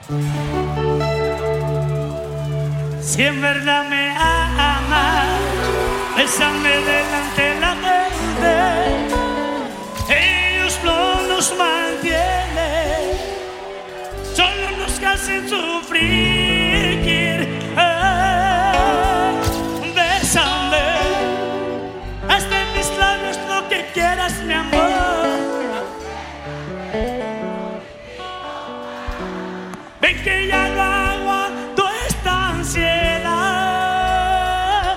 Si en verdad me amas, bésame delante de la gente. Ellos no nos mantienen, solo nos hacen sufrir. Bésame hasta en mis labios lo que quieras, mi amor. Ven que ya lo aguanto esta ansiedad.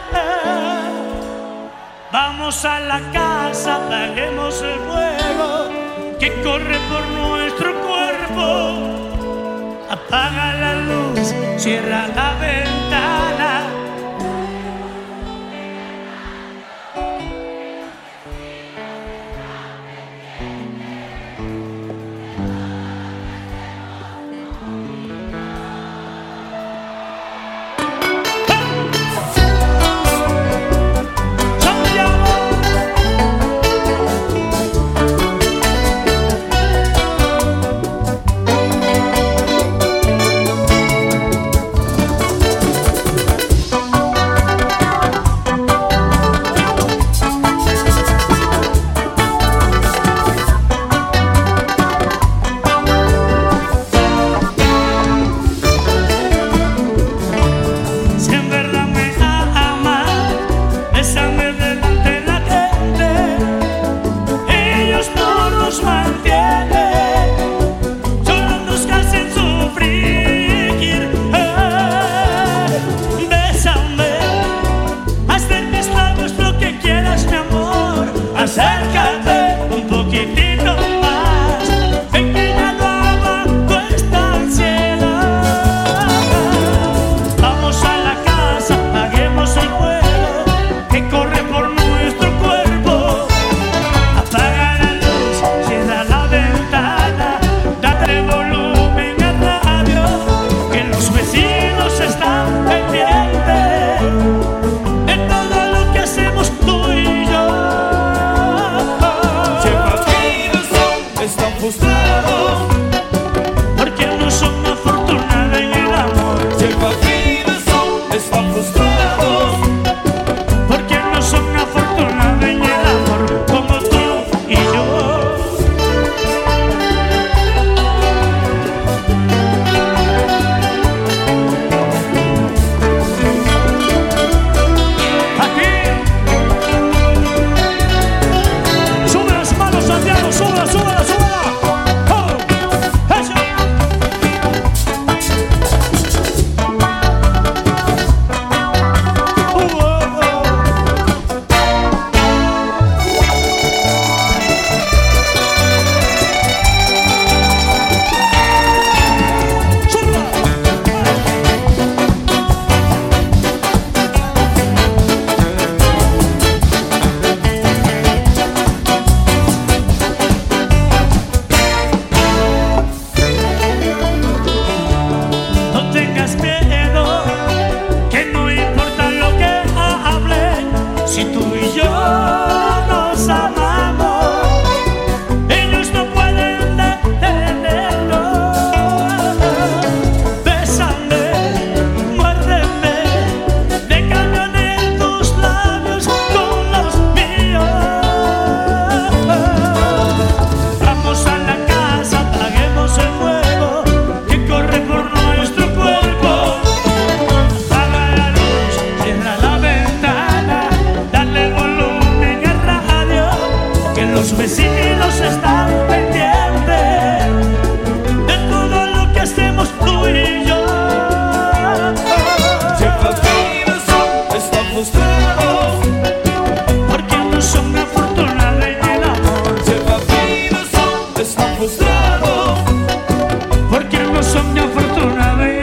Vamos a la casa, apaguemos el fuego que corre por nuestro cuerpo. Apaga la luz, cierra la ventana. Porque no son afortunados en el amor. Están frustrados porque no son afortunados en el amor, como tú y yo. Aquí sube las manos, Santiago, súbela, súbela, súbela. Si tú y yo nos amamos, ellos no pueden detenerlo. Bésame, muérdeme, déjame en tus labios con los míos. Vamos a la casa, apaguemos el fuego que corre por nuestro cuerpo. Apaga la luz, cierra la ventana. Los vecinos están pendientes de todo lo que hacemos tú y yo. Están frustrados porque no son afortunados en el amor. Están frustrados porque no son afortunados en el amor.